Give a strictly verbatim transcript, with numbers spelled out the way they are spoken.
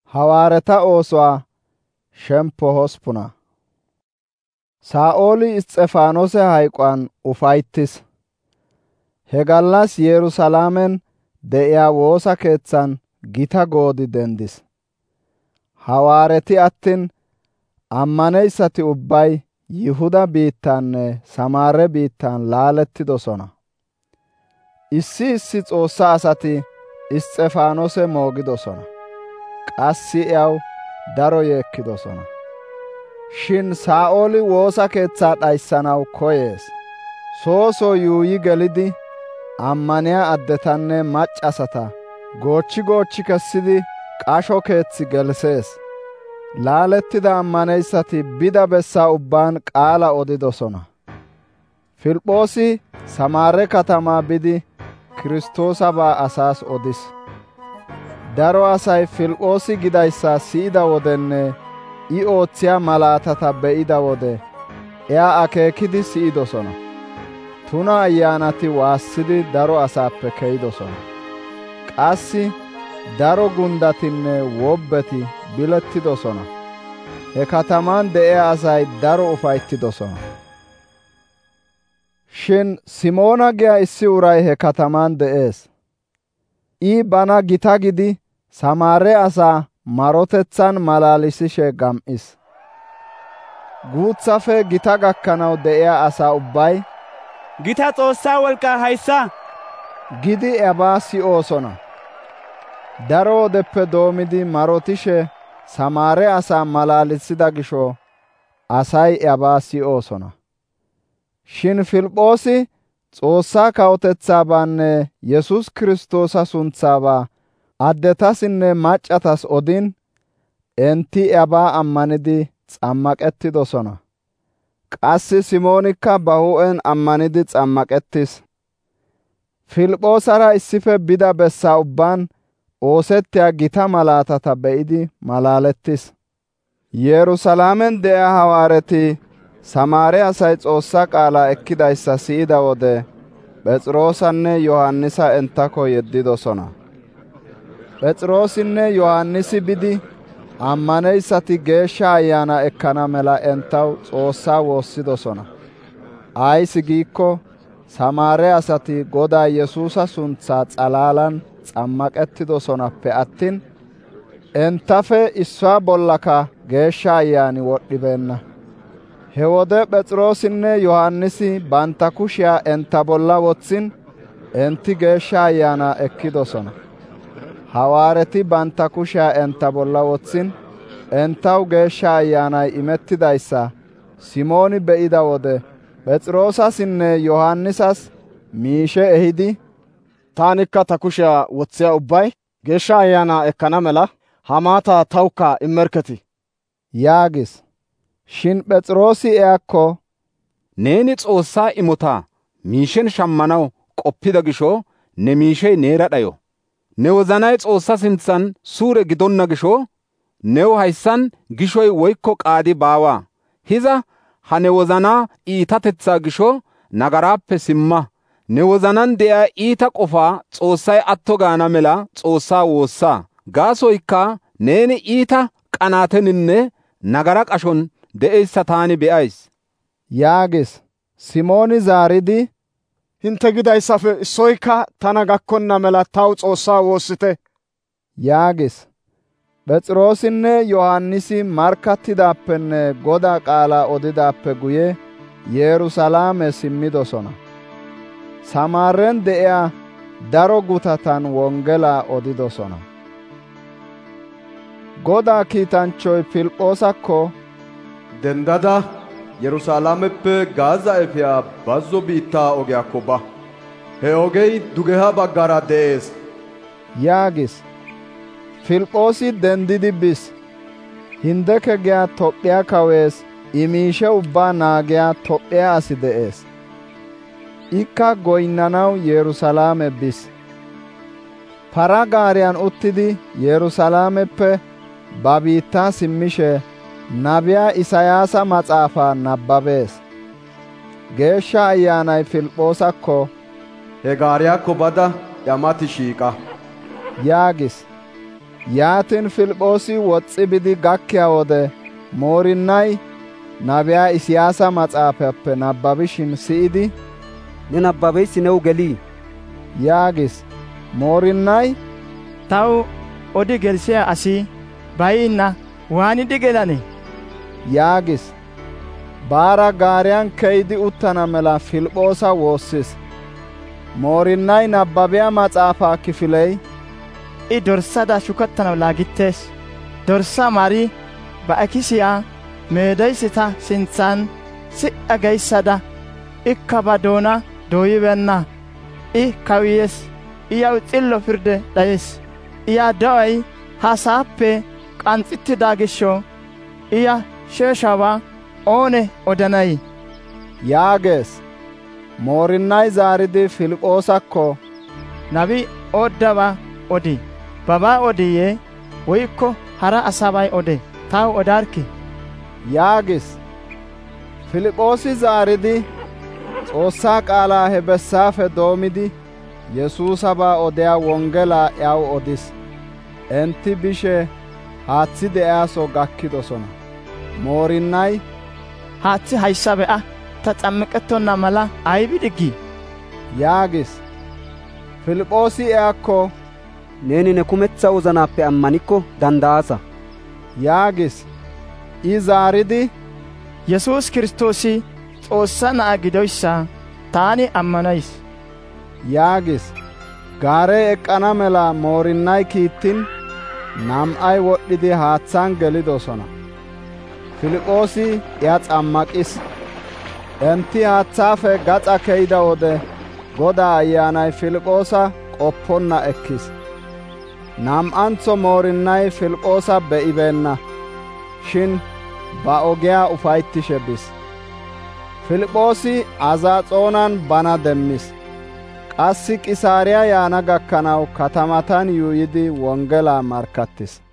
Hawaareta oosuwa shemppo hospuna. Saa'ooli Isxefaanose hayquwan ufayttis. He gallas Yerusalaamen de'iyaa woosa keeththan gita goodi dendis. Hawaareti attin ammaneyssati ubbay Yihuda biittanne Samaare biittan laalettidosona. Issi issi Xoossa asati Isxefaanose moogidosona. Qassi iyaw daro yeekkidosona. Shin Saa'ooli woosa keeththaa dhayssanaw koyees. Soo soo yuuyi gelidi ammaniyaa addetanne maccasata goochchi goochchi kessidi qasho keeththi gelisees. Laalettida ammaneyssati bida bessaa ubbaan qaala odidosona. Filphoosi Samaare katamaa bidi Kiristoosabaa asaas odis. Daro asay Filphoosi gidayssa siyida wodenne I oothiyaa malaatata be'ida wode iya akeekidi siyidosona. Tuna ayyaanati waassidi daro asaappe keyidosona. Qassi daro gundatinne wobbeti bilettidosona. He kataman de'iyaa asay daro ufayttidosona. Shin Simoona giyaa issi uray he kataman de'ees. I bana gita gidi Samaare asaa marotethan malaalisishe gam7is. Guuthafe gita gakkanaw de'iyaa asaa ubbay Gita Xoossaa wolqaa hayssa gidi iyabaa si'oosona. Daro wodeppe doomidi marotishe Samaare asaa malaalisida gisho asay iyabaa si'oosona. Shin Filphoosi Xoossaa kawotethaabaanne Yesus Kiristoosa sunthaabaa addetassinne maccatas odin enti iyabaa ammanidi xammaqettidosona. Qassi Simoonikka ba hu'en ammanidi xammaqettis. Filphoosara issife bida bessaa ubbaan oosettiyaa gita malaatata be'idi malaalettis. Yerusalaamen de'iyaa hawaareti Samaare asay Xoossa qaalaa ekkidayssa siyida wode Phexroosanne Yohannisa entako yeddidosona. Phexroosinne Yohannisi bidi ammaneyssati Geeshsha Ayyaana ekkana mela entaw Xoossaa woossidosona. Ays giikko Samaare asati Godaa Yesuusa sunthaa xalaalan xammaqettidosonappe attin entafe issuwaa bollaka Geeshsha Ayyaani wodhdhibeenna. He wode Phexroosinne Yohannisi bantta kushiyaa enta bolla wothin enti Geeshsha Ayyaana ekkidosona. Hawaareti bantta kushiyaa enta bolla wothin entaw Geeshsha Ayyaanay imettidayssa Simooni be'ida wode Phexroosassinne Yohannisas miishe ehidi taanikka ta kushiyaa wothiyaa ubbay Geeshsha Ayyaana ekkana mela ha maataa tawukka immerketi yaagis. Shin Phexroosi iyakko neeni Xoossaa imotaa miishen shammanaw qoppida gisho ne miishey neera dhayo. Ne wozanay Xoossa sinthan suure gidonna gisho new hayssan gishoy woykko qaadi baawa. Hiza ha ne wozanaa iitatethaa gisho nagaraappe simma. Ne wozanan de'iyaa iita qofaa Xoossay atto gaana mela Xoossaa woossaa. Gaasoykka neeni iita qanaateninne nagara qashon de'eyssa taani be'ays yaagis. Simooni zaaridi hinte gidayssafe issoyka tana gakkonna mela taw Xoossaa woossite yaagis. Phexroosinne Yohannisi markkattidaappenne Godaa qaalaa odidaappe guye Yerusalaame simmidosona. Samaaren de'iyaa daro gutatan wongelaa odidosona. Godaa kiitanchchoy Filphoosakko dendada Yerusalaameppe Gaaza efiyaa bazzo biittaa ogiyaakko ba. He ogey dugeha baggara de'ees yaagis. Filphoosi dendidi bis. Hindeke giyaa Tophiyaa kawees I miishe ubbaa naagiyaa Tophiyaa asi de'ees. Ikka goynnanaw Yerusalaame bis. Para gaariyan uttidi Yerusalaameppe ba biittaa simmishe nabiyaa Isayaasa maxaafaa nabbabees. Geeshsha Ayyaanay Filphoosakko he gaariyaakko bada ya mati shiiqa yaagis. Yaatin Filphoosi woxxi bidi gakkiya wode moorinnay nabiya Isiyaasa maxaafappe nabbabishin siyidi, ne nabbabeyssi new gelii? yaagis. Moorinnay, taw odi gelsiya asi bayinna waanidi gelanee? yaagis. Baara gaariyan keydi uttana mela Filphoosa woossis. Moorinnay nabbabiya maxaafa kifiley, I dorsada shukattanaw laagittees. Dorsa mari ba akisiya meedaysita sinthan si'a geyssada ikka ba doona dooyibeenna. I kawuyees. Iyaw xillo firde dhayes. Iya do'ay ha sa'appe qanxxittida gisho iya sheeshaba oone odanay? yaagees. Moorinnay zaaridi Filphoosakko, nabi oddaba odi, babaa odiye woykko hara asabay ode taw odarki? yaagis. Filphoosi zaaridi Xoossaa qaalaa he bessaafe doomidi Yesuusabaa odiya wongelaa yaw odis. Enti bishe haaththi de'iyaaso gakkidosona. Moorinnay, haaththi hayssa be'a, ta xammiqettonna mala aybi diggi? yaagis. Filphoosi iyakko, neeni ne kumetha wozanaappe ammanikko danda'asa yaagis. I zaaridi, Yesuus Kiristoosi Xoossaa Na'aa gidoyssa taani ammanays yaagis. Gaarey eqqana mela moorinnay kiittin nam'ay wodhdhidi haaththan gelidosona. Filphoosi iya xammaqis. Enti haaththaafe gaxa keyda wode Godaa Ayyaanay Filphoosa qopponna ekkis. Nam'antho moorinnay Filphoosa be'ibeenna, shin ba ogiyaa ufayttishe bis. Filphoosi Azaaxoonan bana demmis. Qassi Qisaariya yaana gakkanaw katamatan yuuyidi wongelaa markkattis.